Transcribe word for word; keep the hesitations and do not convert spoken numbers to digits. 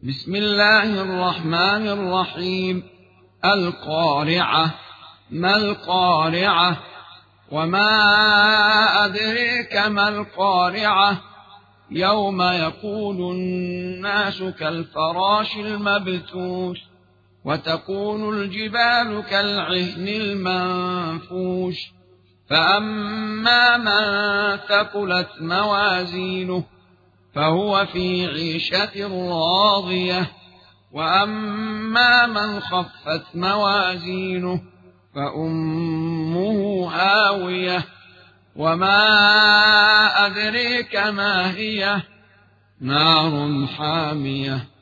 بسم الله الرحمن الرحيم. القارعة. ما القارعة؟ وما أدريك ما القارعة؟ يوم يكون الناس كالفراش المبثوث وتكون الجبال كالعهن المنفوش فأما من ثقلت موازينه فهو في عيشة راضية وأما من خفت موازينه فأمه هاوية وما أدريك ما هي؟ نار حامية.